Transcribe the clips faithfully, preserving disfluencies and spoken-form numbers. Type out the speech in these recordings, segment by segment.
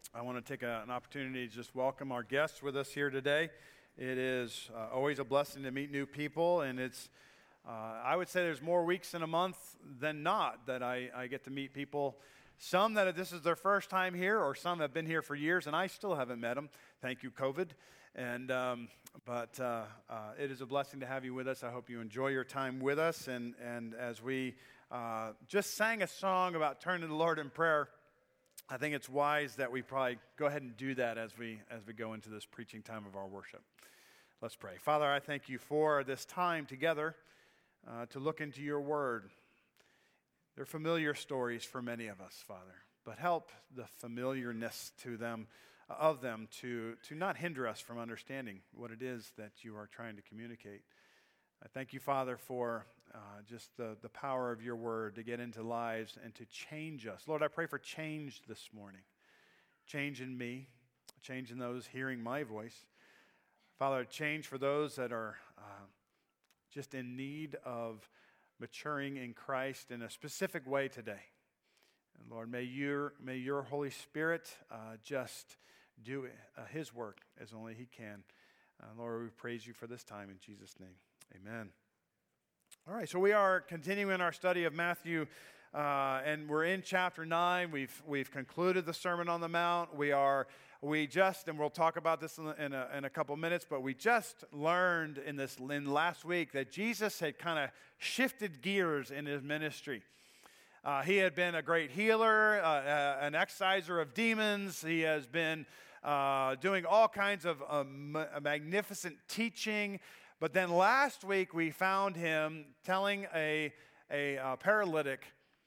I want to take a, an opportunity to just welcome our guests with us here today. It is uh, always a blessing to meet new people, and it's, uh, I would say there's more weeks in a month than not that I, I get to meet people. Some that this is their first time here, or some have been here for years, and I still haven't met them. Thank you, COVID. And um, but uh, uh, it is a blessing to have you with us. I hope you enjoy your time with us. And and as we uh, just sang a song about turning to the Lord in prayer, I think it's wise that we probably go ahead and do that as we as we go into this preaching time of our worship. Let's pray. Father, I thank you for this time together uh, to look into your word. They're familiar stories for many of us, Father, but help the familiarness to them, of them, to, to not hinder us from understanding what it is that you are trying to communicate. I thank you, Father, for uh, just the, the power of your word to get into lives and to change us. Lord, I pray for change this morning. Change in me, change in those hearing my voice. Father, change for those that are uh, just in need of maturing in Christ in a specific way today. And Lord, may your, may your Holy Spirit uh, just do uh, his work as only he can. Uh, Lord, we praise you for this time in Jesus' name. Amen. All right, so we are continuing our study of Matthew, uh, and we're in chapter nine. We've we've concluded the Sermon on the Mount. We are we just, and we'll talk about this in a, in a, in a couple minutes, but we just learned in this in last week that Jesus had kind of shifted gears in his ministry. Uh, he had been a great healer, uh, uh, an exorciser of demons. He has been uh, doing all kinds of um, magnificent teaching. But then last week we found him telling a, a uh, paralytic,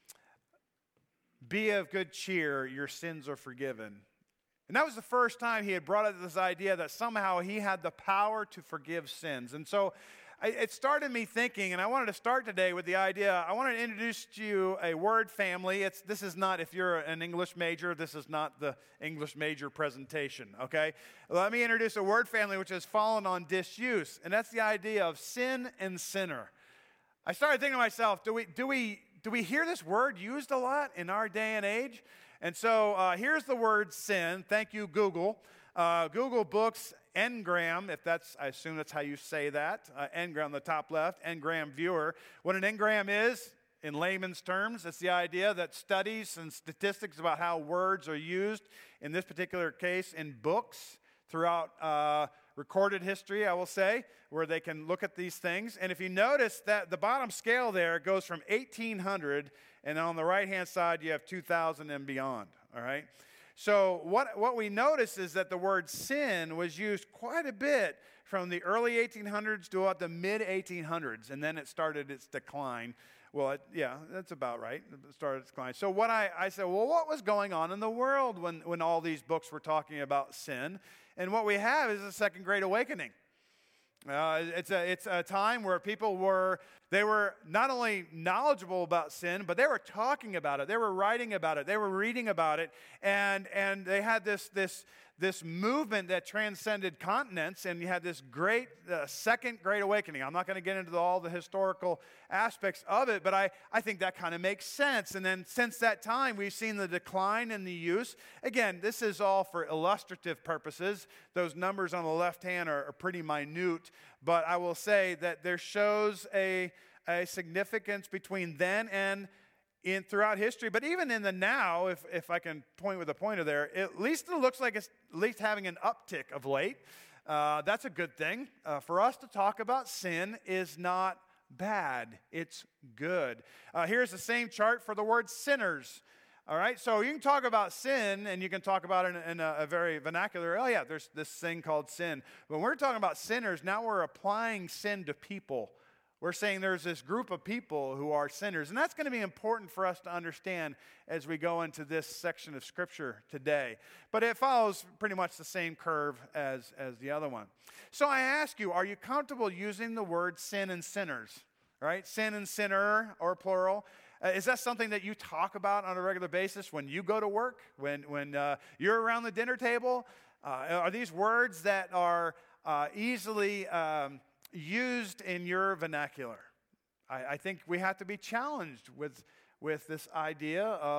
"Be of good cheer, your sins are forgiven." And that was the first time he had brought up this idea that somehow he had the power to forgive sins. And so it started me thinking, and I wanted to start today with the idea, I wanted to introduce to you a word family. It's, this is not, if you're an English major, this is not the English major presentation, okay? Let me introduce a word family which has fallen on disuse, and that's the idea of sin and sinner. I started thinking to myself, do we, do we, do we hear this word used a lot in our day and age? And so uh, here's the word sin. Thank you, Google. Uh, Google Books Ngram, if that's, I assume that's how you say that, uh, Ngram on the top left, Ngram Viewer. What an Ngram is, in layman's terms, it's the idea that studies and statistics about how words are used, in this particular case, in books, throughout uh, recorded history, I will say, where they can look at these things. And if you notice that the bottom scale there goes from eighteen hundred, and on the right-hand side, you have two thousand and beyond, all right? So what, what we notice is that the word sin was used quite a bit from the early eighteen hundreds to about the mid eighteen hundreds, and then it started its decline. Well, it, yeah, that's about right. It started its decline. So what I, I said, well, what was going on in the world when, when all these books were talking about sin? And what we have is a second great awakening. Uh, it's a it's a time where people were, they were not only knowledgeable about sin, but they were talking about it. They were writing about it. They were reading about it. And and they had this this this movement that transcended continents, and you had this great uh, second great awakening. I'm not going to get into the, all the historical aspects of it, but I, I think that kind of makes sense. And then since that time, we've seen the decline in the use. Again, this is all for illustrative purposes. Those numbers on the left hand are, are pretty minute, but I will say that there shows a, a significance between then and in throughout history, but even in the now, if if I can point with a pointer there, at least it looks like it's at least having an uptick of late. Uh, that's a good thing. Uh, for us to talk about sin is not bad. It's good. Uh, here's the same chart for the word sinners. All right, so you can talk about sin, and you can talk about it in, in a, a very vernacular, oh yeah, there's this thing called sin. When we're talking about sinners, now we're applying sin to people. We're saying there's this group of people who are sinners. And that's going to be important for us to understand as we go into this section of Scripture today. But it follows pretty much the same curve as, as the other one. So I ask you, are you comfortable using the word sin and sinners? Right? Sin and sinner, or plural. Uh, is that something that you talk about on a regular basis when you go to work? When, when uh, you're around the dinner table? Uh, are these words that are uh, easily Um, used in your vernacular? I, I think we have to be challenged with, with this idea of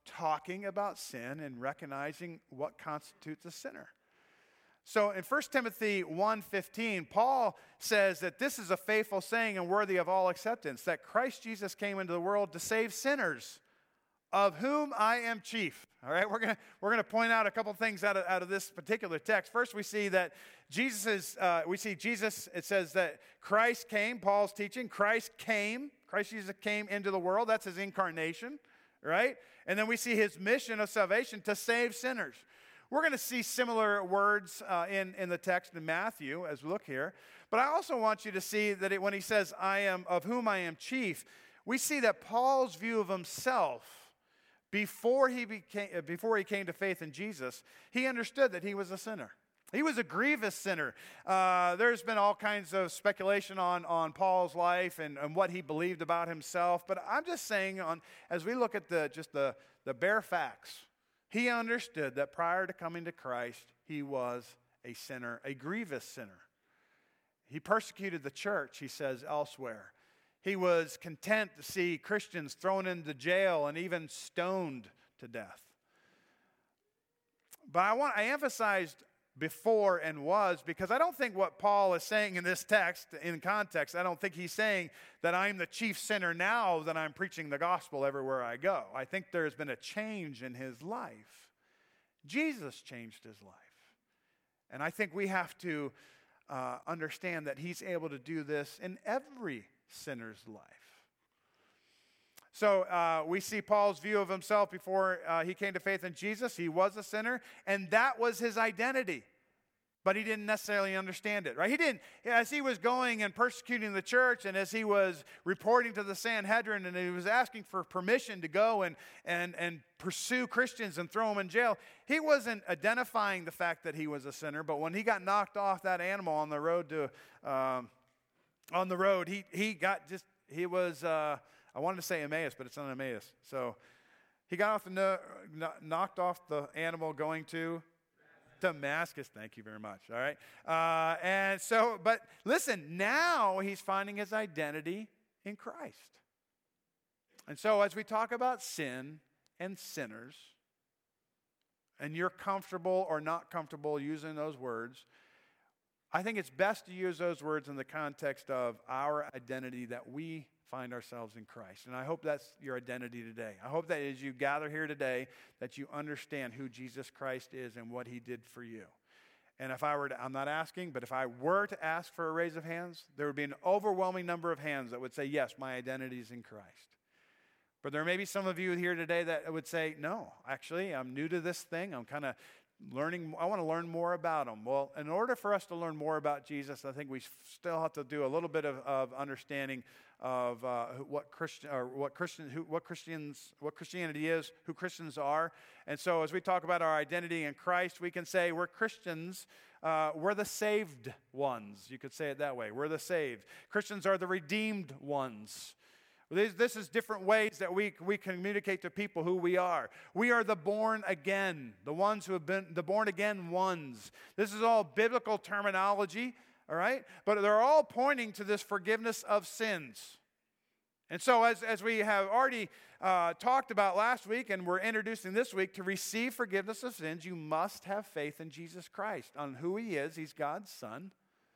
talking about sin and recognizing what constitutes a sinner. So in First Timothy one fifteen, Paul says that this is a faithful saying and worthy of all acceptance, that Christ Jesus came into the world to save sinners, of whom I am chief. All right, we're going we're gonna point out a couple things out of, out of this particular text. First, we see that Jesus is, uh, we see Jesus, it says that Christ came, Paul's teaching, Christ came, Christ Jesus came into the world. That's his incarnation, right? And then we see his mission of salvation to save sinners. We're going to see similar words uh, in, in the text in Matthew as we look here. But I also want you to see that it, when he says, I am of whom I am chief, we see that Paul's view of himself, before he became, before he came to faith in Jesus, he understood that he was a sinner. He was a grievous sinner. Uh, there's been all kinds of speculation on, on Paul's life and, and what he believed about himself. But I'm just saying, on as we look at the just the, the bare facts, he understood that prior to coming to Christ, he was a sinner, a grievous sinner. He persecuted the church, he says elsewhere. He was content to see Christians thrown into jail and even stoned to death. But I want I emphasized before and was because I don't think what Paul is saying in this text, in context, I don't think he's saying that I'm the chief sinner now that I'm preaching the gospel everywhere I go. I think there's been a change in his life. Jesus changed his life. And I think we have to uh, understand that he's able to do this in every sinner's life. So uh, we see Paul's view of himself before uh, he came to faith in Jesus. He was a sinner, and that was his identity. But he didn't necessarily understand it, right? He didn't, as he was going and persecuting the church, and as he was reporting to the Sanhedrin, and he was asking for permission to go and, and, and pursue Christians and throw them in jail, he wasn't identifying the fact that he was a sinner. But when he got knocked off that animal on the road to... Um, On the road, he he got just, he was, uh, I wanted to say Emmaus, but it's not Emmaus. So he got off the, no, knocked off the animal going to Damascus. Thank you very much, all right? Uh, and so, but listen, now he's finding his identity in Christ. And so as we talk about sin and sinners, and you're comfortable or not comfortable using those words, I think it's best to use those words in the context of our identity that we find ourselves in Christ. And I hope that's your identity today. I hope that as you gather here today, that you understand who Jesus Christ is and what he did for you. And if I were to, I'm not asking, but if I were to ask for a raise of hands, there would be an overwhelming number of hands that would say, yes, my identity is in Christ. But there may be some of you here today that would say, no, actually, I'm new to this thing. I'm kind of learning, I want to learn more about him. Well, in order for us to learn more about Jesus, I think we still have to do a little bit of, of understanding of uh, what Christian or what Christian who, what Christians what Christianity is, who Christians are. And so, as we talk about our identity in Christ, we can say we're Christians. Uh, we're the saved ones. You could say it that way. We're the saved. Christians are the redeemed ones. This, this is different ways that we, we communicate to people who we are. We are the born again, the ones who have been the born again ones. This is all biblical terminology, all right? But they're all pointing to this forgiveness of sins. And so as, as we have already uh, talked about last week and we're introducing this week, to receive forgiveness of sins, you must have faith in Jesus Christ, on who he is. He's God's Son,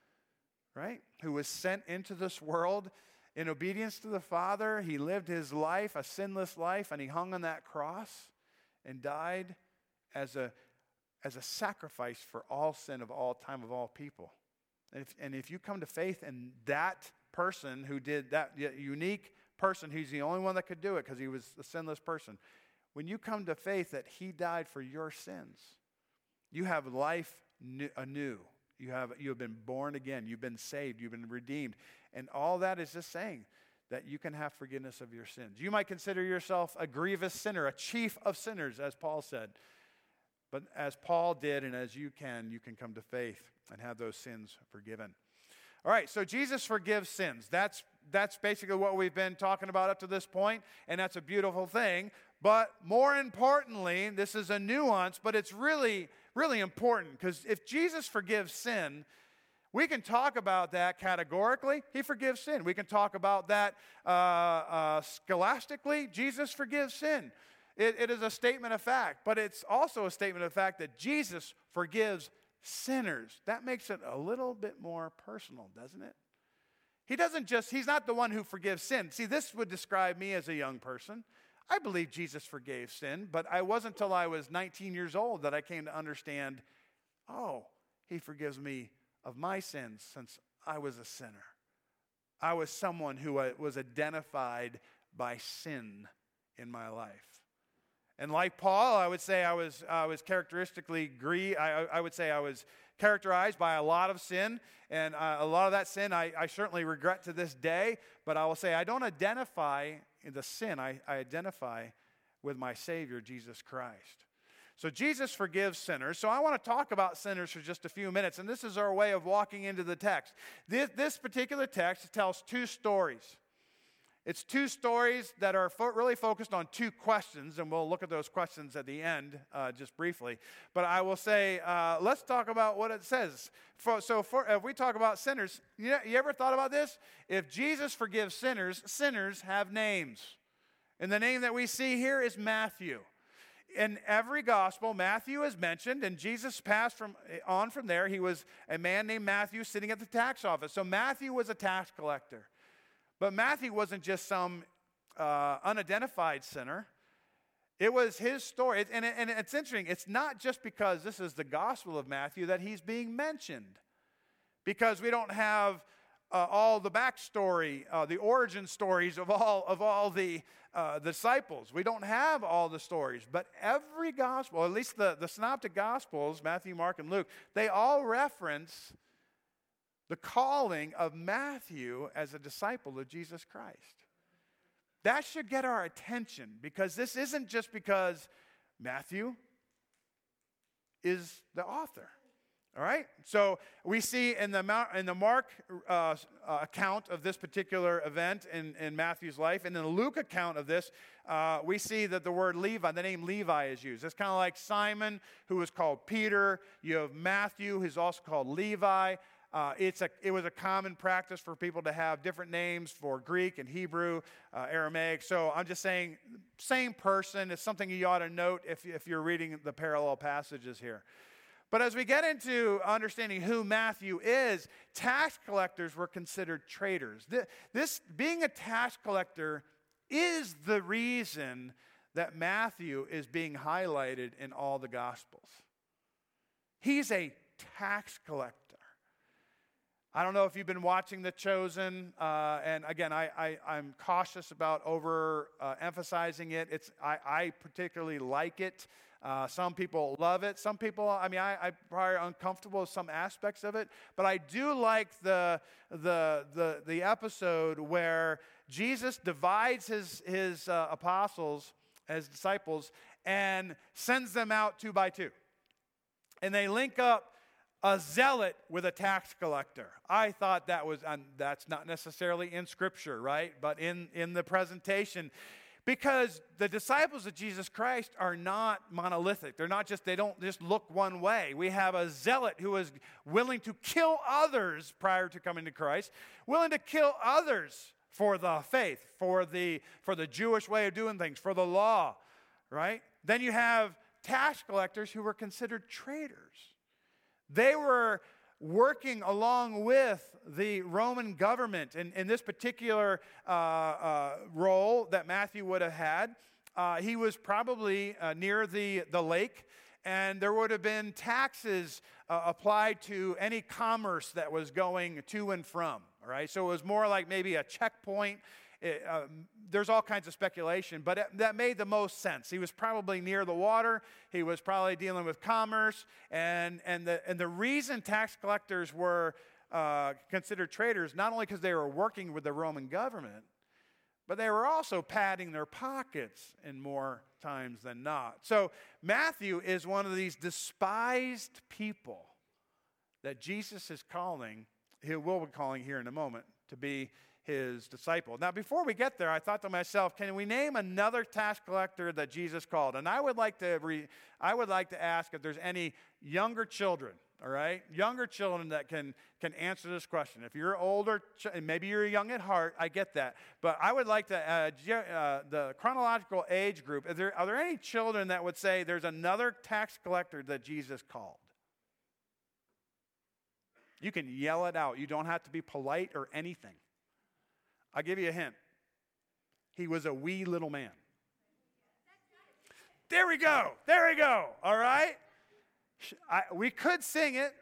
right? Who was sent into this world in obedience to the Father. He lived his life, a sinless life, and he hung on that cross and died as a, as a sacrifice for all sin of all time, of all people. And if, and if you come to faith in that person who did that, unique person, who's the only one that could do it because he was a sinless person, when you come to faith that he died for your sins, you have life anew. You have, you have been born again. You've been saved. You've been redeemed. And all that is just saying that you can have forgiveness of your sins. You might consider yourself a grievous sinner, a chief of sinners, as Paul said. But as Paul did and as you can, you can come to faith and have those sins forgiven. All right, so Jesus forgives sins. That's, that's basically what we've been talking about up to this point, and that's a beautiful thing. But more importantly, this is a nuance, but it's really, really important, because if Jesus forgives sin, we can talk about that categorically. He forgives sin. We can talk about that uh, uh, scholastically. Jesus forgives sin. It, it is a statement of fact, but it's also a statement of fact that Jesus forgives sinners. That makes it a little bit more personal, doesn't it? He doesn't just, he's not the one who forgives sin. See, this would describe me as a young person. I believe Jesus forgave sin, but I wasn't until I was nineteen years old that I came to understand, oh, he forgives me of my sins since I was a sinner. I was someone who was identified by sin in my life. And like Paul, I would say I was I was characteristically grie. I, I would say I was characterized by a lot of sin, and uh, a lot of that sin I, I certainly regret to this day. But I will say I don't identify in the sin. I, I identify with my Savior, Jesus Christ. So Jesus forgives sinners. So I want to talk about sinners for just a few minutes, and this is our way of walking into the text. This, this particular text tells two stories. It's two stories that are fo- really focused on two questions, and we'll look at those questions at the end uh, just briefly. But I will say, uh, let's talk about what it says. For, so for, if we talk about sinners, you, know, you ever thought about this? If Jesus forgives sinners, sinners have names. And the name that we see here is Matthew. In every gospel, Matthew is mentioned, and Jesus passed from on from there. He was a man named Matthew sitting at the tax office. So Matthew was a tax collector. But Matthew wasn't just some uh, unidentified sinner. It was his story. And, and it's interesting. It's not just because this is the Gospel of Matthew that he's being mentioned. Because we don't have uh, all the backstory, uh, the origin stories of all of all the uh, disciples. We don't have all the stories. But every gospel, at least the, the synoptic Gospels, Matthew, Mark, and Luke, they all reference the calling of Matthew as a disciple of Jesus Christ. That should get our attention, because this isn't just because Matthew is the author. All right? So we see in the, in the Mark uh, uh, account of this particular event in, in Matthew's life, and in the Luke account of this, uh, we see that the word Levi, the name Levi is used. It's kind of like Simon, who was called Peter. You have Matthew, who's also called Levi. Uh, it's a, it was a common practice for people to have different names for Greek and Hebrew, uh, Aramaic. So I'm just saying, same person. It's something you ought to note if, if you're reading the parallel passages here. But as we get into understanding who Matthew is, tax collectors were considered traitors. This, this being a tax collector is the reason that Matthew is being highlighted in all the Gospels. He's a tax collector. I don't know if you've been watching The Chosen, uh, and again, I, I, I'm cautious about over uh, emphasizing it. It's I, I particularly like it. Uh, some people love it. Some people, I mean, I, I'm probably uncomfortable with some aspects of it, but I do like the the the, the episode where Jesus divides his his uh, apostles, his disciples, and sends them out two by two, and they link up a zealot with a tax collector. I thought that was, and that's not necessarily in Scripture, right? But in, in the presentation, because the disciples of Jesus Christ are not monolithic. They're not just, they don't just look one way. We have a zealot who is willing to kill others prior to coming to Christ, willing to kill others for the faith, for the, for the Jewish way of doing things, for the law, right? Then you have tax collectors who were considered traitors. They were working along with the Roman government. In, in this particular uh, uh, role that Matthew would have had, uh, he was probably uh, near the, the lake, and there would have been taxes uh, applied to any commerce that was going to and from. All right? So it was more like maybe a checkpoint. It, uh, there's all kinds of speculation, but it, that made the most sense. He was probably near the water. He was probably dealing with commerce. And, and, the, and the reason tax collectors were uh, considered traitors, not only because they were working with the Roman government, but they were also padding their pockets in more times than not. So Matthew is one of these despised people that Jesus is calling, he will be calling here in a moment, to be his disciple. Now, before we get there, I thought to myself, can we name another tax collector that Jesus called? And I would like to re, I would like to ask if there's any younger children, all right? Younger children that can, can answer this question. If you're older, and maybe you're young at heart, I get that. But I would like to, uh, uh, the chronological age group, is there, are there any children that would say there's another tax collector that Jesus called? You can yell it out. You don't have to be polite or anything. I'll give you a hint. He was a wee little man. There we go. There we go. All right? I, we could sing it.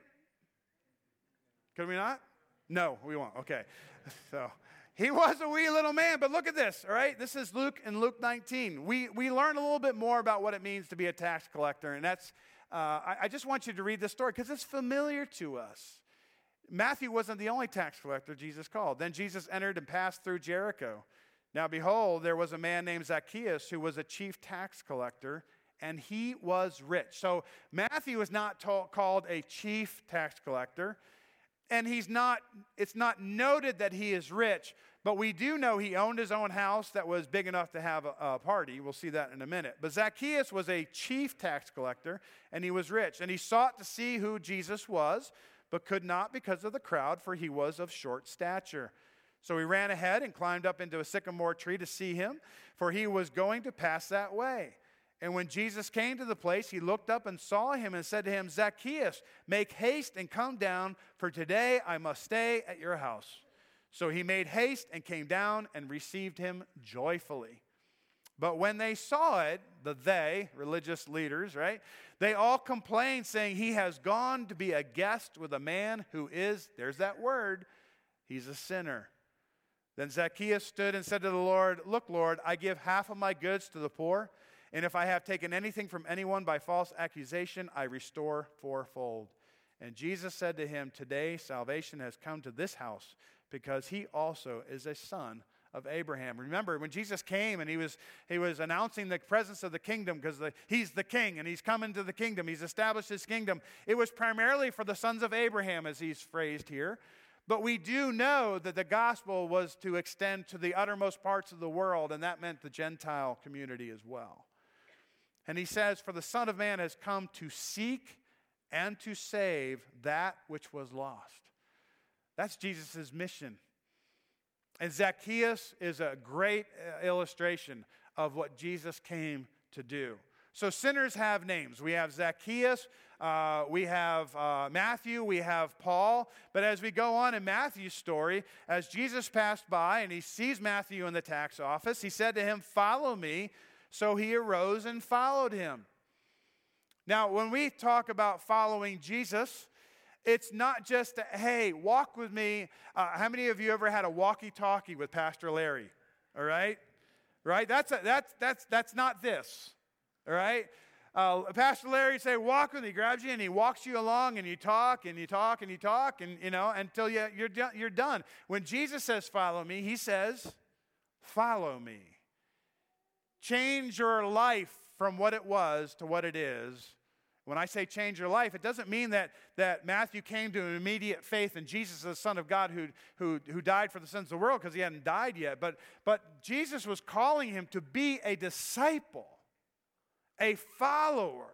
Could we not? No, we won't. Okay. So he was a wee little man, but look at this, all right? This is Luke in Luke nineteen. We, we learn a little bit more about what it means to be a tax collector, and that's, uh, I, I just want you to read this story because it's familiar to us. Matthew wasn't the only tax collector Jesus called. Then Jesus entered and passed through Jericho. Now behold, there was a man named Zacchaeus who was a chief tax collector, and he was rich. So Matthew is not told, called a chief tax collector, and he's not, it's not noted that he is rich, but we do know he owned his own house that was big enough to have a, a party. We'll see that in a minute. But Zacchaeus was a chief tax collector, and he was rich, and he sought to see who Jesus was, but could not because of the crowd, for he was of short stature. So he ran ahead and climbed up into a sycamore tree to see him, for he was going to pass that way. And when Jesus came to the place, he looked up and saw him and said to him, Zacchaeus, make haste and come down, for today I must stay at your house. So he made haste and came down and received him joyfully. But when they saw it, the they, religious leaders, right, they all complained, saying, he has gone to be a guest with a man who is, there's that word, he's a sinner. Then Zacchaeus stood and said to the Lord, look, Lord, I give half of my goods to the poor, and if I have taken anything from anyone by false accusation, I restore fourfold. And Jesus said to him, today salvation has come to this house, because he also is a son of Abraham. Remember, when Jesus came and he was he was announcing the presence of the kingdom, because he's the king and he's come into the kingdom, he's established his kingdom. It was primarily for the sons of Abraham, as he's phrased here. But we do know that the gospel was to extend to the uttermost parts of the world, and that meant the Gentile community as well. And he says, for the Son of Man has come to seek and to save that which was lost. That's Jesus' mission. And Zacchaeus is a great illustration of what Jesus came to do. So sinners have names. We have Zacchaeus, uh, we have uh, Matthew, we have Paul. But as we go on in Matthew's story, as Jesus passed by and he sees Matthew in the tax office, he said to him, follow me. So he arose and followed him. Now, when we talk about following Jesus, it's not just, a, hey, walk with me. Uh, how many of you ever had a walkie-talkie with Pastor Larry? All right? Right? That's, a, that's, that's, that's not this. All right? Uh, Pastor Larry say, walk with me, grabs you, and he walks you along, and you talk, and you talk, and you talk, and, you know, until you, you're, you're done. When Jesus says, follow me, he says, follow me. Change your life from what it was to what it is. When I say change your life, it doesn't mean that, that Matthew came to an immediate faith in Jesus, the Son of God, who, who, who died for the sins of the world, because he hadn't died yet. But, but Jesus was calling him to be a disciple, a follower,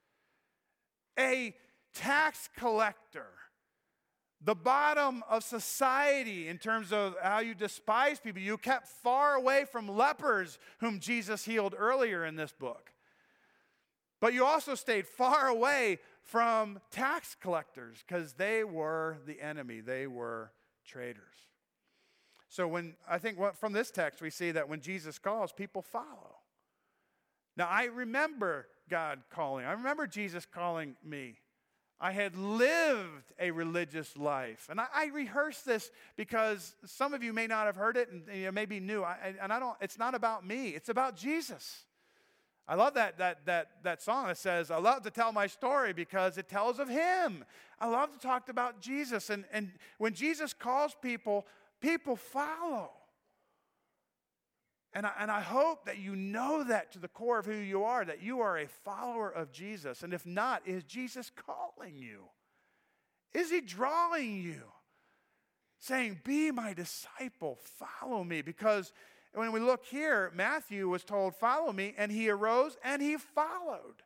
a tax collector, the bottom of society in terms of how you despise people. You kept far away from lepers whom Jesus healed earlier in this book. But you also stayed far away from tax collectors because they were the enemy. They were traitors. So when I think what, from this text we see that when Jesus calls, people follow. Now I remember God calling. I remember Jesus calling me. I had lived a religious life. And I, I rehearse this because some of you may not have heard it and you may be new. I, and I don't, it's not about me. It's about Jesus. I love that, that, that, that song that says, I love to tell my story because it tells of him. I love to talk about Jesus. And, and when Jesus calls people, people follow. And I, and I hope that you know that to the core of who you are, that you are a follower of Jesus. And if not, is Jesus calling you? Is he drawing you? saying, be my disciple, follow me. Because when we look here, Matthew was told, follow me, and he arose and he followed.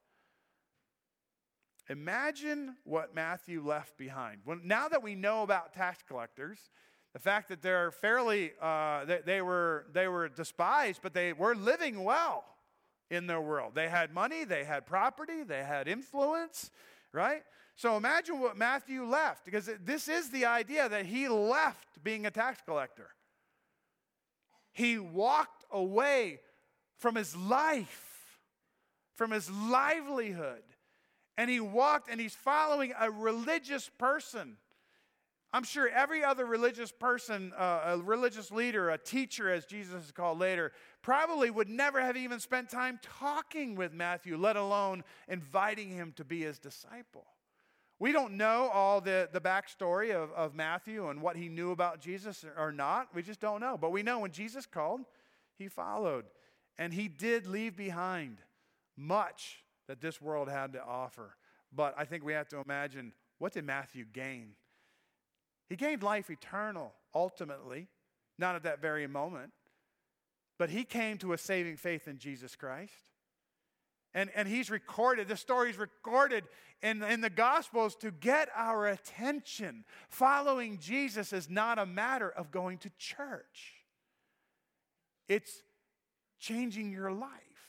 Imagine what Matthew left behind. When, now that we know about tax collectors, the fact that they're fairly, uh, they, they were they were despised, but they were living well in their world. They had money, they had property, they had influence, right? So imagine what Matthew left, because this is the idea that he left being a tax collector. He walked away from his life, from his livelihood. And he walked and he's following a religious person. I'm sure every other religious person, uh, a religious leader, a teacher, as Jesus is called later, probably would never have even spent time talking with Matthew, let alone inviting him to be his disciple. We don't know all the, the backstory of, of Matthew and what he knew about Jesus or not. We just don't know. But we know when Jesus called, he followed. And he did leave behind much that this world had to offer. But I think we have to imagine, what did Matthew gain? He gained life eternal, ultimately, not at that very moment. But he came to a saving faith in Jesus Christ. And, and he's recorded, the story's recorded in, in the Gospels to get our attention. Following Jesus is not a matter of going to church. It's changing your life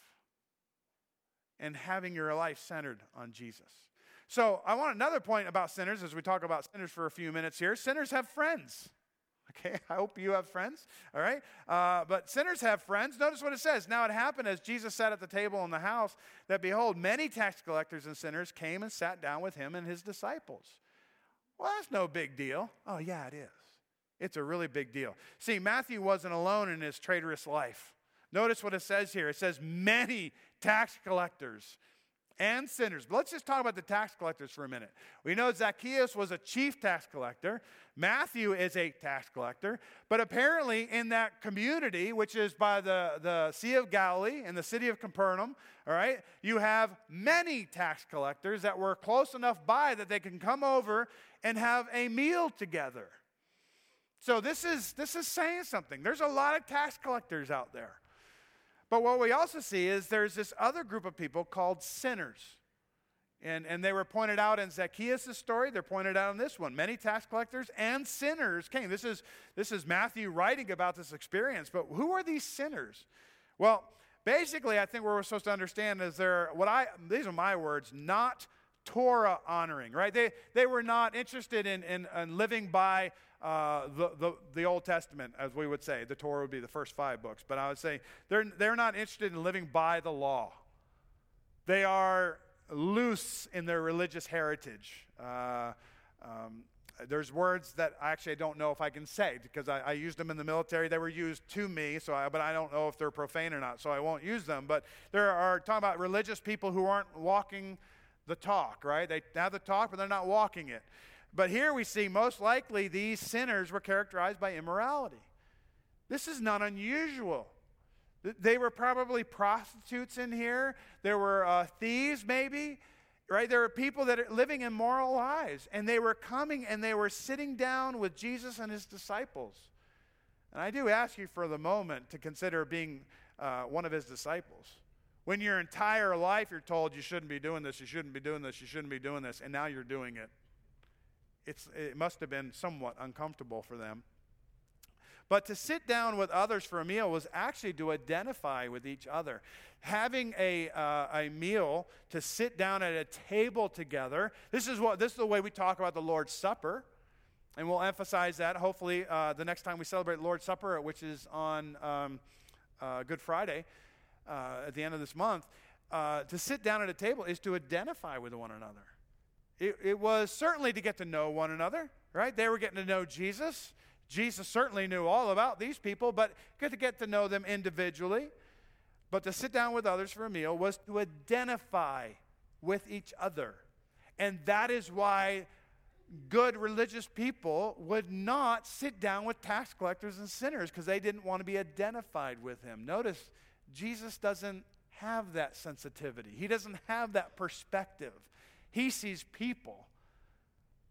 and having your life centered on Jesus. So I want another point about sinners as we talk about sinners for a few minutes here. Sinners have friends. Okay, I hope you have friends, all right? Uh, but sinners have friends. Notice what it says. Now it happened as Jesus sat at the table in the house that, behold, many tax collectors and sinners came and sat down with him and his disciples. Well, that's no big deal. Oh, yeah, it is. It's a really big deal. See, Matthew wasn't alone in his traitorous life. Notice what it says here. It says many tax collectors and sinners. But let's just talk about the tax collectors for a minute. We know Zacchaeus was a chief tax collector. Matthew is a tax collector. But apparently in that community, which is by the, the Sea of Galilee in the city of Capernaum, all right, you have many tax collectors that were close enough by that they can come over and have a meal together. So this is, this is saying something. There's a lot of tax collectors out there. But what we also see is there's this other group of people called sinners. And, and they were pointed out in Zacchaeus' story. They're pointed out in this one. Many tax collectors and sinners came. This is, this is Matthew writing about this experience. But who are these sinners? Well, basically, I think what we're supposed to understand is they're, what I, these are my words, not Torah honoring, right? They, they were not interested in, in, in living by Uh, the, the, the Old Testament, as we would say. The Torah would be the first five books. But I would say they're, they're not interested in living by the law. They are loose in their religious heritage. Uh, um, there's words that actually I don't know if I can say because I, I used them in the military. They were used to me, so I, but I don't know if they're profane or not, so I won't use them. But there are talking about religious people who aren't walking the talk, right? They have the talk, but they're not walking it. But here we see most likely these sinners were characterized by immorality. This is not unusual. They were probably prostitutes in here. There were uh, thieves maybe, right? There were people that are living immoral lives. And they were coming and they were sitting down with Jesus and his disciples. And I do ask you for the moment to consider being uh, one of his disciples. When your entire life you're told you shouldn't be doing this, you shouldn't be doing this, you shouldn't be doing this, and now you're doing it. It's, it must have been somewhat uncomfortable for them. But to sit down with others for a meal was actually to identify with each other. Having a, uh, a meal, to sit down at a table together, this is, what, this is the way we talk about the Lord's Supper. And we'll emphasize that hopefully uh, the next time we celebrate the Lord's Supper, which is on um, uh, Good Friday uh, at the end of this month. Uh, to sit down at a table is to identify with one another. It, it was certainly to get to know one another, right? They were getting to know Jesus. Jesus certainly knew all about these people, but good to get to know them individually. But to sit down with others for a meal was to identify with each other. And that is why good religious people would not sit down with tax collectors and sinners, because they didn't want to be identified with him. Notice, Jesus doesn't have that sensitivity. He doesn't have that perspective. He sees people.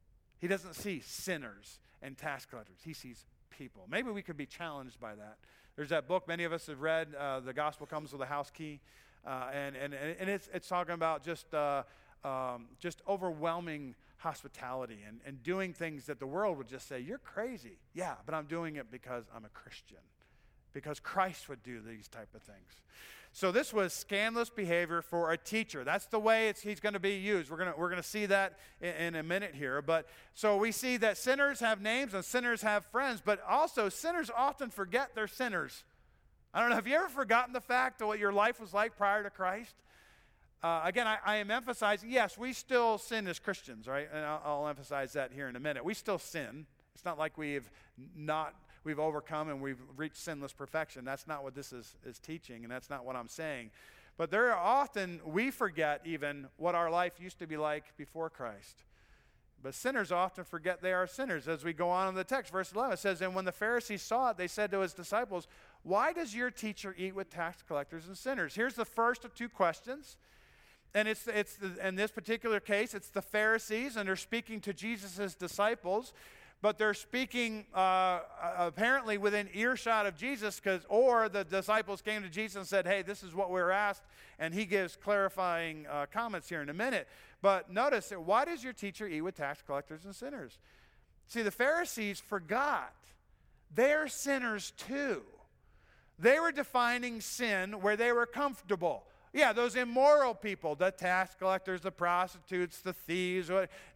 He doesn't see sinners and tax collectors. He sees people. Maybe we could be challenged by that. There's that book many of us have read, uh, The Gospel Comes with a House Key, uh, and, and, and it's, it's talking about just, uh, um, just overwhelming hospitality and, and doing things that the world would just say, you're crazy. Yeah, but I'm doing it because I'm a Christian, because Christ would do these type of things. So this was scandalous behavior for a teacher. That's the way it's, he's going to be used. We're going to we're going to see that in, in a minute here. But so we see that sinners have names and sinners have friends, but also sinners often forget they're sinners. I don't know, have you ever forgotten the fact of what your life was like prior to Christ? Uh, again, I, I am emphasizing, yes, we still sin as Christians, right? And I'll, I'll emphasize that here in a minute. We still sin. It's not like we've not... We've overcome and we've reached sinless perfection. That's not what this is, is teaching, and that's not what I'm saying. But there are often, we forget even what our life used to be like before Christ. But sinners often forget they are sinners. As we go on in the text, verse eleven, it says, and when the Pharisees saw it, they said to his disciples, why does your teacher eat with tax collectors and sinners? Here's the first of two questions. And it's, it's the, in this particular case, it's the Pharisees, and they're speaking to Jesus' disciples. But they're speaking uh, apparently within earshot of Jesus, because or the disciples came to Jesus and said, hey, this is what we're asked, and he gives clarifying uh, comments here in a minute. But notice, why does your teacher eat with tax collectors and sinners? See, the Pharisees forgot they're sinners too. They were defining sin where they were comfortable. Yeah, those immoral people, the tax collectors, the prostitutes, the thieves,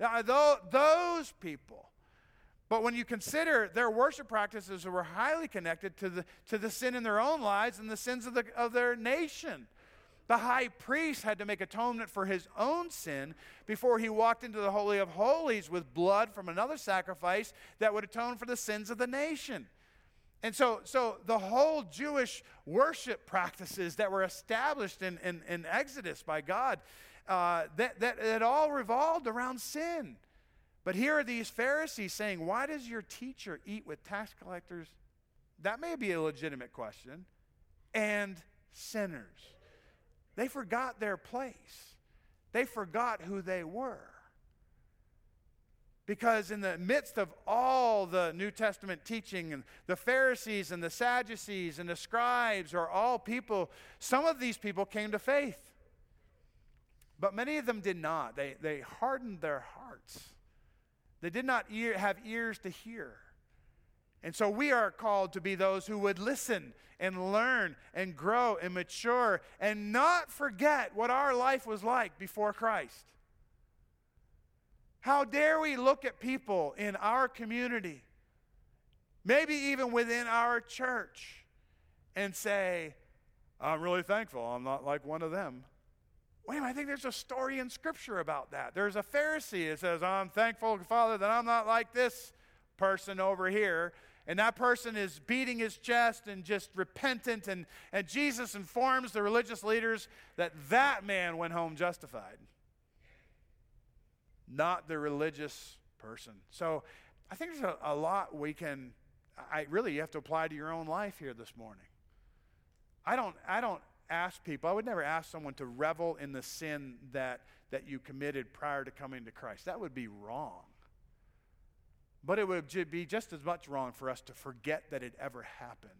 those people. But when you consider their worship practices were highly connected to the, to the sin in their own lives and the sins of, the, of their nation. The high priest had to make atonement for his own sin before he walked into the Holy of Holies with blood from another sacrifice that would atone for the sins of the nation. And so, so the whole Jewish worship practices that were established in, in, in Exodus by God, uh, that, that it all revolved around sin. But here are these Pharisees saying, why does your teacher eat with tax collectors? That may be a legitimate question. And sinners. They forgot their place. They forgot who they were. Because in the midst of all the New Testament teaching, and the Pharisees and the Sadducees and the scribes are all people, some of these people came to faith. But many of them did not. They, they hardened their hearts. They did not ear, have ears to hear. And so we are called to be those who would listen and learn and grow and mature and not forget what our life was like before Christ. How dare we look at people in our community, maybe even within our church, and say, I'm really thankful I'm not like one of them. Wait a minute, I think there's a story in Scripture about that. There's a Pharisee that says, I'm thankful, Father, that I'm not like this person over here. And that person is beating his chest and just repentant. And, and Jesus informs the religious leaders that that man went home justified, not the religious person. So I think there's a, a lot we can, I really, you have to apply to your own life here this morning. I don't, I don't, ask people, I would never ask someone to revel in the sin that, that you committed prior to coming to Christ. That would be wrong. But it would be just as much wrong for us to forget that it ever happened.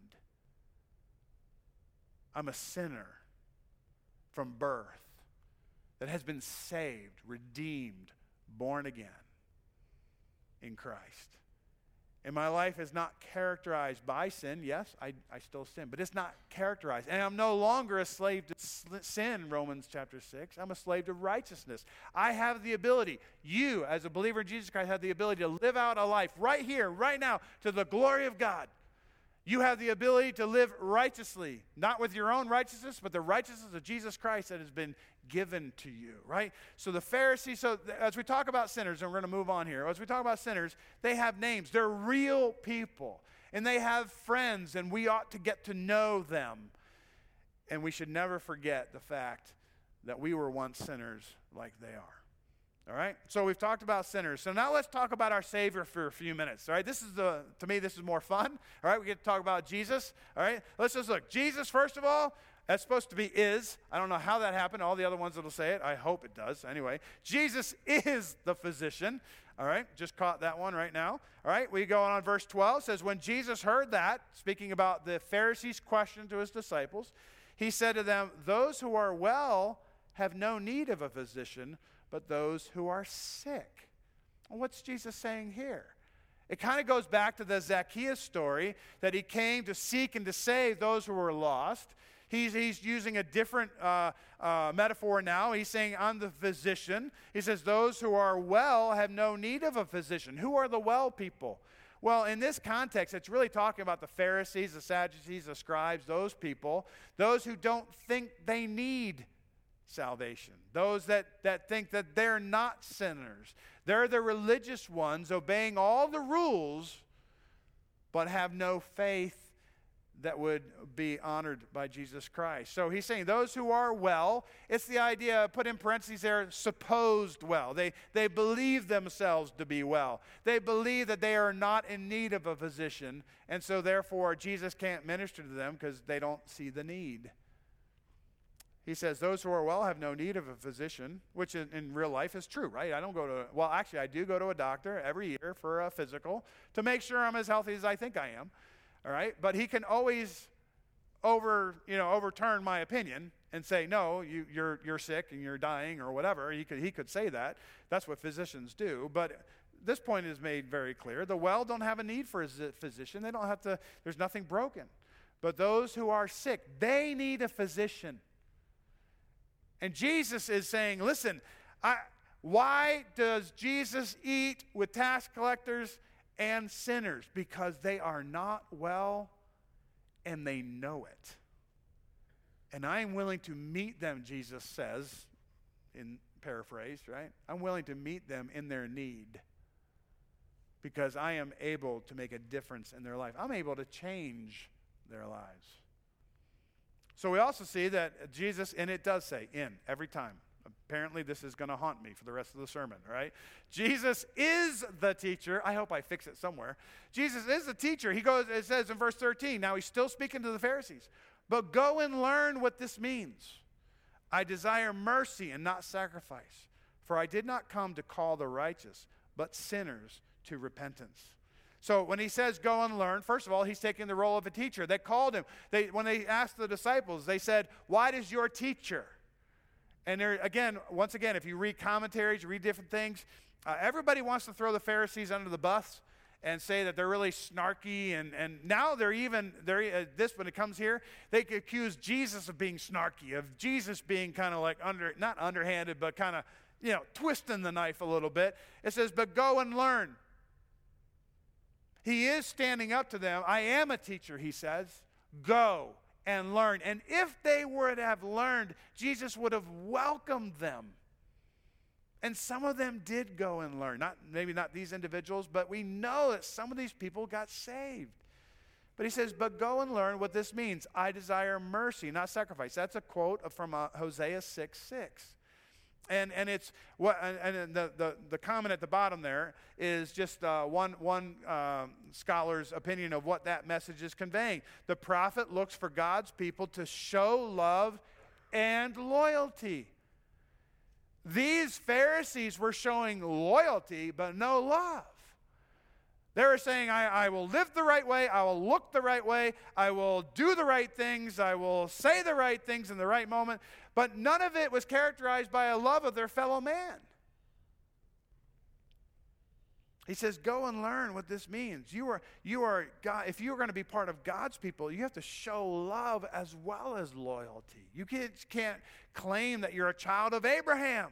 I'm a sinner from birth that has been saved, redeemed, born again in Christ. And my life is not characterized by sin. Yes, I, I still sin, but it's not characterized. And I'm no longer a slave to sin, Romans chapter six. I'm a slave to righteousness. I have the ability, you as a believer in Jesus Christ have the ability to live out a life right here, right now, to the glory of God. You have the ability to live righteously, not with your own righteousness, but the righteousness of Jesus Christ that has been given to you, right? So the Pharisees, so as we talk about sinners, and we're going to move on here, as we talk about sinners, they have names. They're real people, and they have friends, and we ought to get to know them. And we should never forget the fact that we were once sinners like they are. All right? So we've talked about sinners. So now let's talk about our Savior for a few minutes. All right? This is the, to me, this is more fun. All right? We get to talk about Jesus. All right? Let's just look. Jesus, first of all, That's supposed to be is. I don't know how that happened. All the other ones that'll say it, I hope it does. Anyway, Jesus is the physician. All right, just caught that one right now. All right, we go on verse twelve. It says, when Jesus heard that, speaking about the Pharisees' question to his disciples, he said to them, those who are well have no need of a physician, but those who are sick. Well, what's Jesus saying here? It kind of goes back to the Zacchaeus story, that he came to seek and to save those who were lost. He's, he's using a different uh, uh, metaphor now. He's saying, I'm the physician. He says, those who are well have no need of a physician. Who are the well people? Well, in this context, it's really talking about the Pharisees, the Sadducees, the scribes, those people, those who don't think they need salvation, those that, that think that they're not sinners. They're the religious ones obeying all the rules, but have no faith that would be honored by Jesus Christ. So he's saying those who are well, it's the idea, put in parentheses there, supposed well. They, they believe themselves to be well. They believe that they are not in need of a physician, and so therefore Jesus can't minister to them because they don't see the need. He says, those who are well have no need of a physician, which in, in real life is true, right? I don't go to, well, actually, I do go to a doctor every year for a physical to make sure I'm as healthy as I think I am. All right, but he can always over, you know, overturn my opinion and say, no, you, you're you're sick and you're dying or whatever. He could he could say that. That's what physicians do. But this point is made very clear. The well don't have a need for a physician. They don't have to. There's nothing broken. But those who are sick, they need a physician. And Jesus is saying, listen, I, why does Jesus eat with tax collectors and sinners? Because they are not well and they know it. And I am willing to meet them, Jesus says, in paraphrase, right? I'm willing to meet them in their need because I am able to make a difference in their life. I'm able to change their lives. So we also see that Jesus, and it does say in every time. Apparently this is going to haunt me for the rest of the sermon, right? Jesus is the teacher. I hope I fix it somewhere. Jesus is the teacher. He goes, it says in verse thirteen, now he's still speaking to the Pharisees, but go and learn what this means. I desire mercy and not sacrifice, for I did not come to call the righteous, but sinners to repentance. So when he says go and learn, first of all, he's taking the role of a teacher. They called him. They, when they asked the disciples, they said, why does your teacher? And there, again, once again, if you read commentaries, you read different things, uh, everybody wants to throw the Pharisees under the bus and say that they're really snarky. And, and now they're even, they're, uh, this, when it comes here, they accuse Jesus of being snarky, of Jesus being kind of like under, not underhanded, but kind of, you know, twisting the knife a little bit. It says, but go and learn. He is standing up to them. I am a teacher, he says. Go and learn. And if they were to have learned, Jesus would have welcomed them. And some of them did go and learn. Not, maybe not these individuals, but we know that some of these people got saved. But he says, but go and learn what this means. I desire mercy, not sacrifice. That's a quote from uh, Hosea six six. And and it's what and, and the, the the comment at the bottom there is just uh, one one uh, scholar's opinion of what that message is conveying. The prophet looks for God's people to show love and loyalty. These Pharisees were showing loyalty, but no love. They were saying, I, I will live the right way, I will look the right way, I will do the right things, I will say the right things in the right moment, but none of it was characterized by a love of their fellow man. He says, go and learn what this means. You are, you are God, if you are going to be part of God's people, you have to show love as well as loyalty. You can't, can't claim that you're a child of Abraham,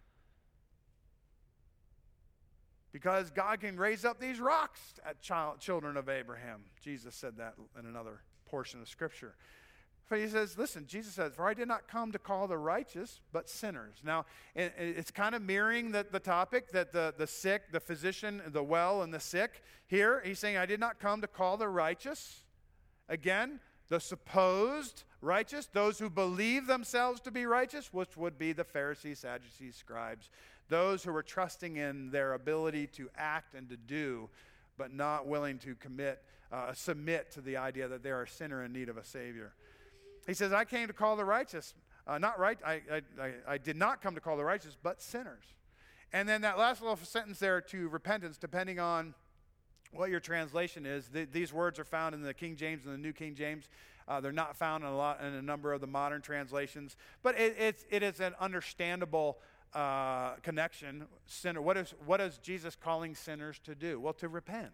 because God can raise up these rocks at child, children of Abraham. Jesus said that in another portion of Scripture. But he says, listen, Jesus says, for I did not come to call the righteous, but sinners. Now, it's kind of mirroring the, the topic that the, the sick, the physician, the well, and the sick. Here, he's saying, I did not come to call the righteous. Again, the supposed righteous, those who believe themselves to be righteous, which would be the Pharisees, Sadducees, scribes. Those who were trusting in their ability to act and to do, but not willing to commit, uh, submit to the idea that they are a sinner in need of a Savior. he says, I came to call the righteous, uh, not right, I, I, I, I did not come to call the righteous, but sinners. And then that last little sentence there, to repentance, depending on what your translation is. Th- these words are found in the King James and the New King James. Uh, they're not found in a lot in a number of the modern translations. But it, it's, it is an understandable uh, connection. Sinner. What is what is Jesus calling sinners to do? Well, to repent.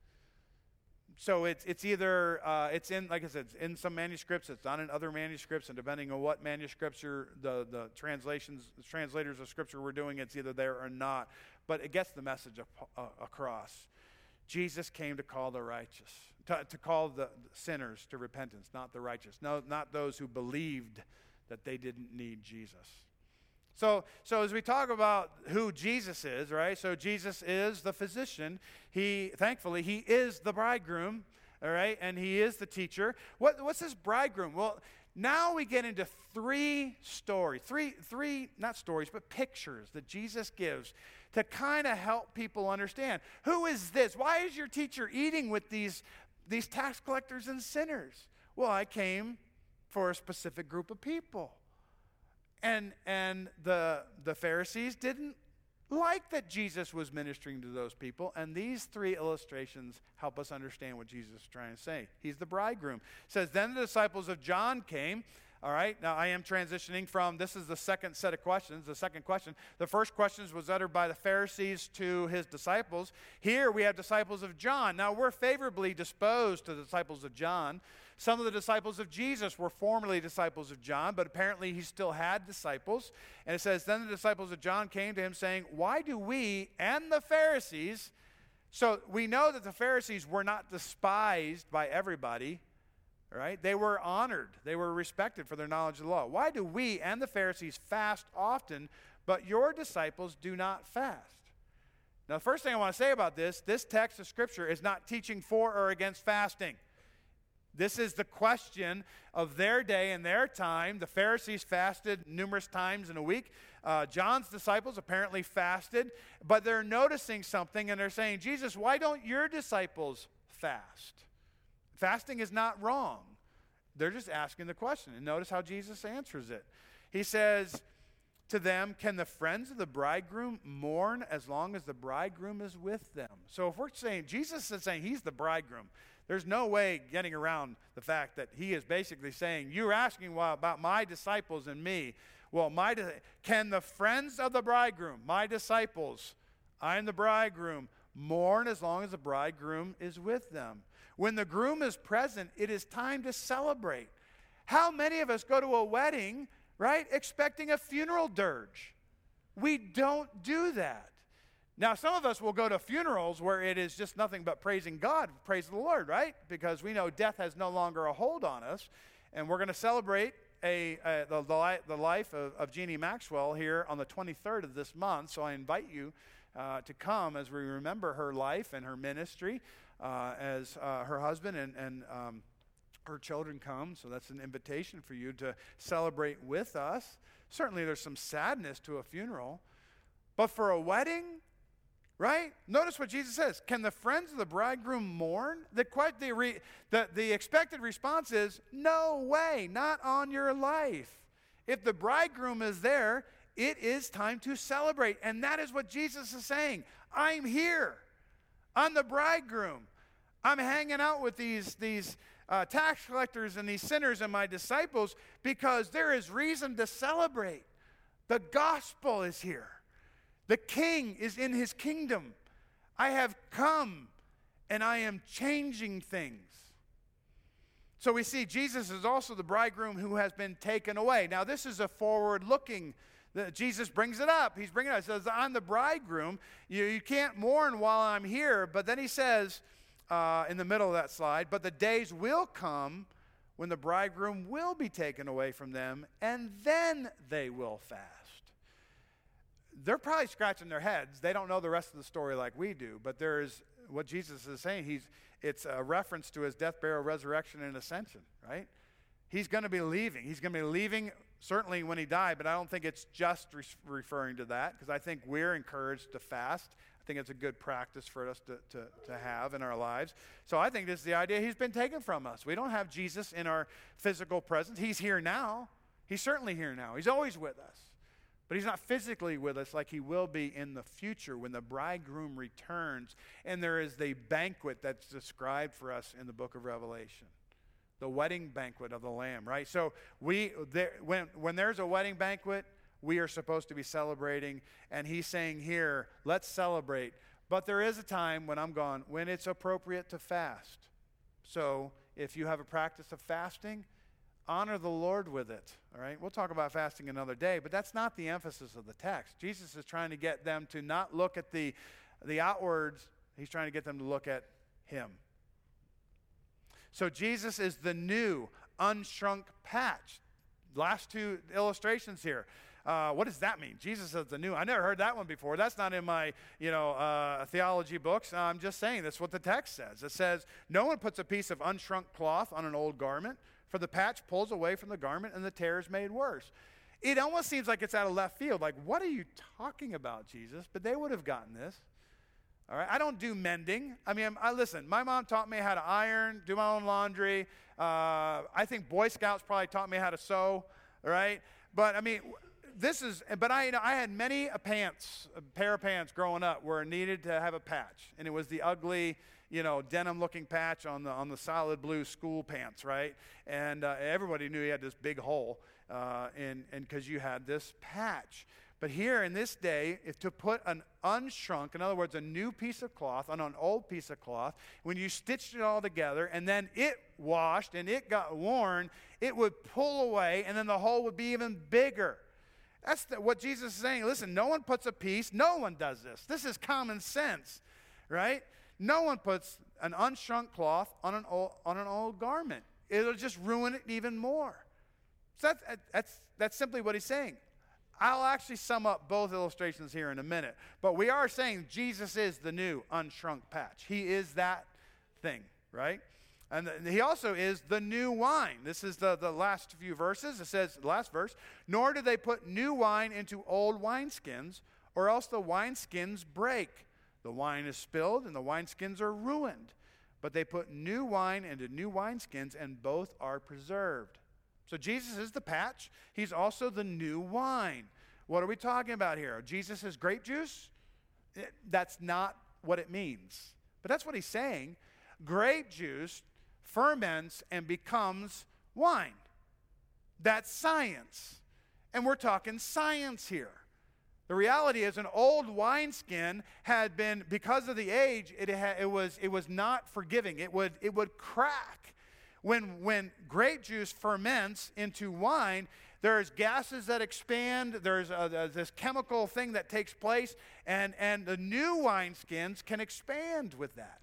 So it's it's either uh, it's in, like I said, it's in some manuscripts. It's not in other manuscripts, and depending on what manuscripts you're, the the translations, the translators of Scripture were doing, it's either there or not. But it gets the message of, uh, across. Jesus came to call the righteous, to, to call the sinners to repentance, not the righteous. No, not those who believed that they didn't need Jesus. So, so as we talk about who Jesus is, right? So Jesus is the physician. He, thankfully, he is the bridegroom, all right? And he is the teacher. What, what's this bridegroom? Well, now we get into three stories, three, three, not stories, but pictures that Jesus gives to kind of help people understand. Who is this? Why is your teacher eating with these, these tax collectors and sinners? Well, I came for a specific group of people. And and the the Pharisees didn't like that Jesus was ministering to those people. And these three illustrations help us understand what Jesus is trying to say. He's the bridegroom. It says, then the disciples of John came. All right, now I am transitioning from, this is the second set of questions, the second question. The first questions was uttered by the Pharisees to his disciples. Here we have disciples of John. Now we're favorably disposed to the disciples of John. Some of the disciples of Jesus were formerly disciples of John, but apparently he still had disciples. And it says, then the disciples of John came to him saying, why do we and the Pharisees, so we know that the Pharisees were not despised by everybody, right? They were honored. They were respected for their knowledge of the law. Why do we and the Pharisees fast often, but your disciples do not fast? Now, the first thing I want to say about this, this text of Scripture is not teaching for or against fasting. This is the question of their day and their time. The Pharisees fasted numerous times in a week. Uh, John's disciples apparently fasted, but they're noticing something and they're saying, Jesus, why don't your disciples fast? Fasting is not wrong. They're just asking the question. And notice how Jesus answers it. He says to them, can the friends of the bridegroom mourn as long as the bridegroom is with them? So if we're saying, Jesus is saying he's the bridegroom, there's no way getting around the fact that he is basically saying, you're asking well, about my disciples and me. Well, my di- can the friends of the bridegroom, my disciples, I am the bridegroom, mourn as long as the bridegroom is with them? When the groom is present, it is time to celebrate. How many of us go to a wedding, right, expecting a funeral dirge? We don't do that. Now, some of us will go to funerals where it is just nothing but praising God, praise the Lord, right? Because we know death has no longer a hold on us. And we're going to celebrate a, a, the, the, the life of, of Jeannie Maxwell here on the twenty-third of this month. So I invite you uh, to come as we remember her life and her ministry uh, as uh, her husband and, and um, her children come. So that's an invitation for you to celebrate with us. Certainly there's some sadness to a funeral. But for a wedding, right? Notice what Jesus says. Can the friends of the bridegroom mourn? The, quite the, re, the, the expected response is, no way, not on your life. If the bridegroom is there, it is time to celebrate. And that is what Jesus is saying. I'm here. I'm the bridegroom. I'm hanging out with these, these uh, tax collectors and these sinners and my disciples because there is reason to celebrate. The gospel is here. The king is in his kingdom. I have come and I am changing things. So we see Jesus is also the bridegroom who has been taken away. Now this is a forward-looking, Jesus brings it up. He's bringing it up. He says, I'm the bridegroom. You, you can't mourn while I'm here. But then he says uh, in the middle of that slide, but the days will come when the bridegroom will be taken away from them, and then they will fast. They're probably scratching their heads. They don't know the rest of the story like we do. But there is what Jesus is saying. He's it's a reference to his death, burial, resurrection, and ascension, right? he's going to be leaving. He's going to be leaving certainly when he died, but I don't think it's just re- referring to that, because I think we're encouraged to fast. I think it's a good practice for us to, to, to have in our lives. So I think this is the idea. He's been taken from us. We don't have Jesus in our physical presence. He's here now. He's certainly here now. He's always with us. But he's not physically with us like he will be in the future when the bridegroom returns and there is the banquet that's described for us in the book of Revelation. The wedding banquet of the Lamb, right? So we there, when when there's a wedding banquet, we are supposed to be celebrating, and he's saying here, let's celebrate. But there is a time when I'm gone, when it's appropriate to fast. So if you have a practice of fasting, honor the Lord with it, all right? We'll talk about fasting another day, but that's not the emphasis of the text. Jesus is trying to get them to not look at the, the outwards. He's trying to get them to look at him. So Jesus is the new unshrunk patch. Last two illustrations here. Uh, what does that mean? Jesus is the new. I never heard that one before. That's not in my, you know, uh, theology books. I'm just saying that's what the text says. It says, no one puts a piece of unshrunk cloth on an old garment, for the patch pulls away from the garment and the tear is made worse. It almost seems like it's out of left field. Like, what are you talking about, Jesus? But they would have gotten this. All right, I don't do mending. I mean, I listen, my mom taught me how to iron, do my own laundry. Uh, I think Boy Scouts probably taught me how to sew, all right? But, I mean, this is, but I, you know, I had many a pants, a pair of pants growing up where it needed to have a patch. And it was the ugly, you know, denim-looking patch on the on the solid blue school pants, right? And uh, everybody knew he had this big hole, uh, and and because you had this patch. But here in this day, if to put an unshrunk, in other words, a new piece of cloth on an old piece of cloth, when you stitched it all together and then it washed and it got worn, it would pull away and then the hole would be even bigger. That's the, what Jesus is saying. Listen, no one puts a piece, no one does this. This is common sense, right? No one puts an unshrunk cloth on an old, on an old garment. It'll just ruin it even more. So that's, that's, that's simply what he's saying. I'll actually sum up both illustrations here in a minute. But we are saying Jesus is the new unshrunk patch. He is that thing, right? And the, he also is the new wine. This is the, the last few verses. It says, the last verse, nor do they put new wine into old wineskins, or else the wineskins break. The wine is spilled, and the wineskins are ruined. But they put new wine into new wineskins, and both are preserved. So Jesus is the patch. He's also the new wine. What are we talking about here? Jesus is grape juice? It, that's not what it means. But that's what he's saying. Grape juice ferments and becomes wine. That's science. And we're talking science here. The reality is an old wineskin had been, because of the age, it, had, it, was, it was not forgiving. It would, it would crack. When, when grape juice ferments into wine, there's gases that expand, there's a, this chemical thing that takes place, and, and the new wineskins can expand with that.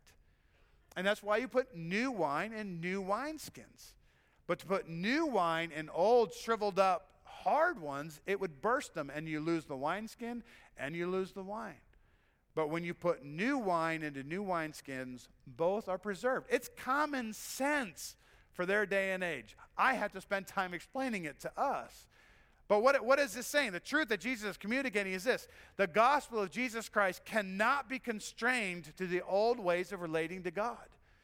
And that's why you put new wine in new wineskins. But to put new wine in old, shriveled up, hard ones, it would burst them, and you lose the wineskin, and you lose the wine. But when you put new wine into new wineskins, both are preserved. It's common sense for their day and age. I had to spend time explaining it to us. But what, what is this saying? The truth that Jesus is communicating is this. The gospel of Jesus Christ cannot be constrained to the old ways of relating to God.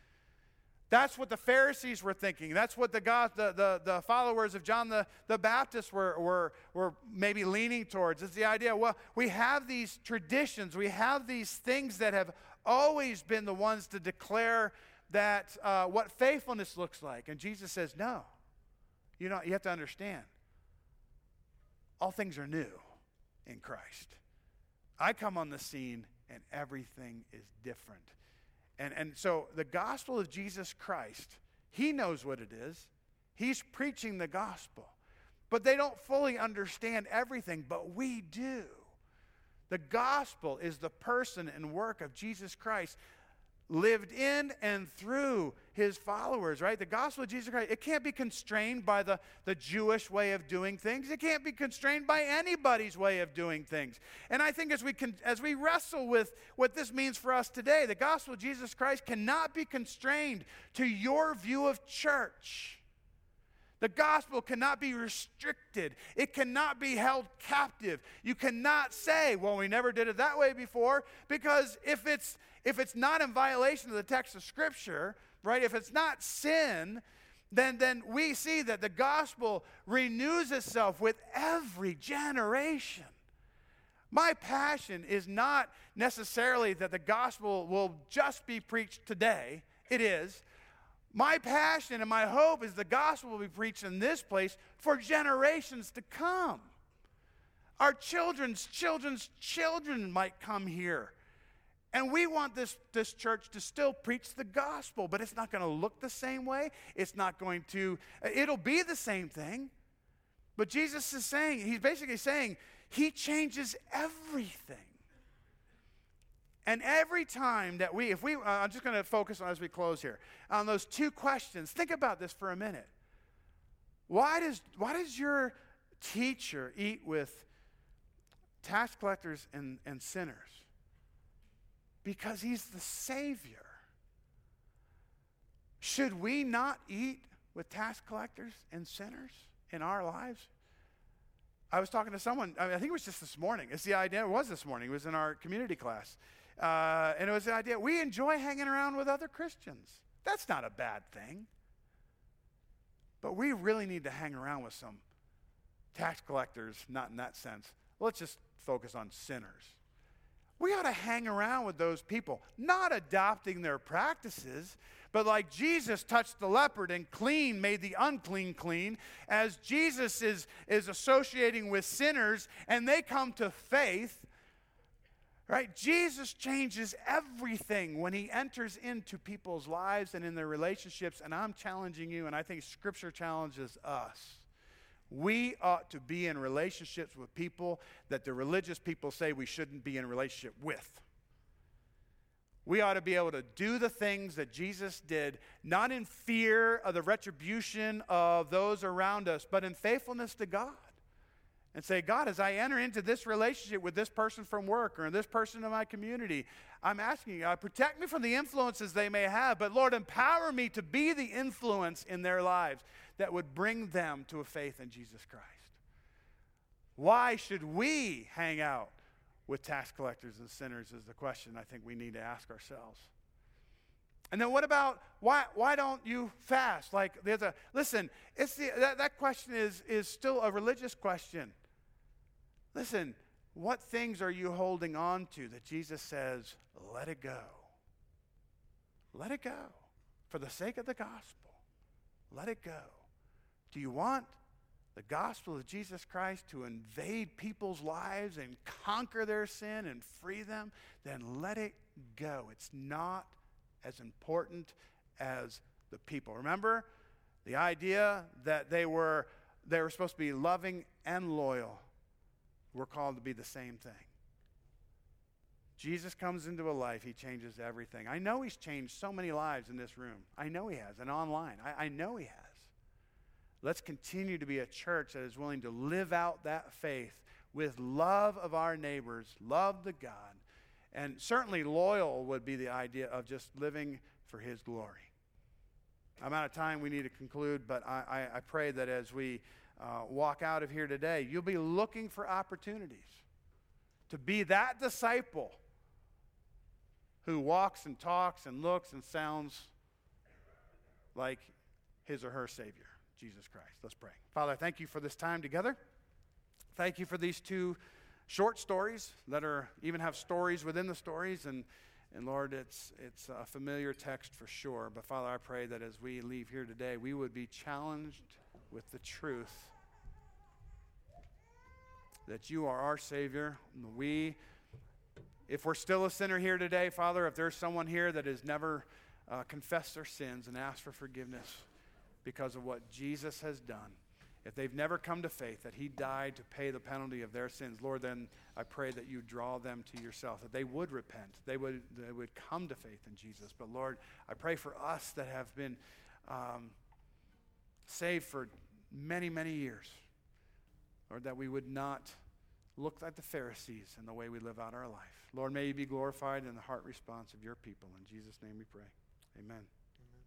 That's what the Pharisees were thinking. That's what the God, the, the, the followers of John the, the Baptist were, were, were maybe leaning towards. It's the idea, well, we have these traditions. We have these things that have always been the ones to declare that uh, what faithfulness looks like. And Jesus says, no. You know, you have to understand. All things are new in Christ. I come on the scene and everything is different. And, and so the gospel of Jesus Christ, he knows what it is. He's preaching the gospel. But they don't fully understand everything, but we do. The gospel is the person and work of Jesus Christ lived in and through his followers, right? The gospel of Jesus Christ, it can't be constrained by the, the Jewish way of doing things. It can't be constrained by anybody's way of doing things. And I think as we can, as we wrestle with what this means for us today, the gospel of Jesus Christ cannot be constrained to your view of church. The gospel cannot be restricted. It cannot be held captive. You cannot say, well, we never did it that way before, because if it's if it's not in violation of the text of Scripture, right, if it's not sin, then, then we see that the gospel renews itself with every generation. My passion is not necessarily that the gospel will just be preached today. It is. My passion and my hope is the gospel will be preached in this place for generations to come. Our children's children's children might come here. And we want this, this church to still preach the gospel, but it's not going to look the same way. It's not going to, it'll be the same thing. But Jesus is saying, he's basically saying, he changes everything. And every time that we, if we, uh, I'm just going to focus on, as we close here, on those two questions. Think about this for a minute. Why does, why does your teacher eat with tax collectors and, and sinners? Because he's the Savior. Should we not eat with tax collectors and sinners in our lives? I was talking to someone, I, mean, I think it was just this morning. It's the idea, it was this morning. It was in our community class. Uh, and it was the idea, we enjoy hanging around with other Christians. That's not a bad thing. But we really need to hang around with some tax collectors, not in that sense. Let's just focus on sinners. We ought to hang around with those people, not adopting their practices, but like Jesus touched the leopard and clean, made the unclean clean, as Jesus is, is associating with sinners and they come to faith, right? Jesus changes everything when he enters into people's lives and in their relationships, and I'm challenging you, and I think Scripture challenges us. We ought to be in relationships with people that the religious people say we shouldn't be in a relationship with. We ought to be able to do the things that Jesus did, not in fear of the retribution of those around us, but in faithfulness to God. And say, God, as I enter into this relationship with this person from work or this person in my community, I'm asking you, uh, protect me from the influences they may have, but Lord, empower me to be the influence in their lives that would bring them to a faith in Jesus Christ. Why should we hang out with tax collectors and sinners is the question I think we need to ask ourselves. And then what about, why why don't you fast? Like there's a, listen, it's the, that, that question is, is still a religious question. Listen, what things are you holding on to that Jesus says, let it go? Let it go. For the sake of the gospel, let it go. Do you want the gospel of Jesus Christ to invade people's lives and conquer their sin and free them? Then let it go. It's not as important as the people. Remember the idea that they were they were supposed to be loving and loyal. We're called to be the same thing. Jesus comes into a life, he changes everything. I know he's changed so many lives in this room. I know he has, and online. I, I know he has. Let's continue to be a church that is willing to live out that faith with love of our neighbors, love to God, and certainly loyal would be the idea of just living for his glory. I'm out of time. We need to conclude, but I, I, I pray that as we uh, walk out of here today, you'll be looking for opportunities to be that disciple who walks and talks and looks and sounds like his or her Savior, Jesus Christ. Let's pray. Father, thank you for this time together. Thank you for these two short stories that are even have stories within the stories. And, and Lord, it's, it's a familiar text for sure. But Father, I pray that as we leave here today, we would be challenged with the truth that you are our Savior. We, if we're still a sinner here today, Father, if there's someone here that has never uh, confessed their sins and asked for forgiveness because of what Jesus has done, if they've never come to faith that he died to pay the penalty of their sins, Lord, then I pray that you draw them to yourself, that they would repent, they would, they would come to faith in Jesus. But Lord, I pray for us that have been um, saved for many, many years, Lord, that we would not look like the Pharisees in the way we live out our life. Lord, may you be glorified in the heart response of your people. In Jesus' name we pray. Amen.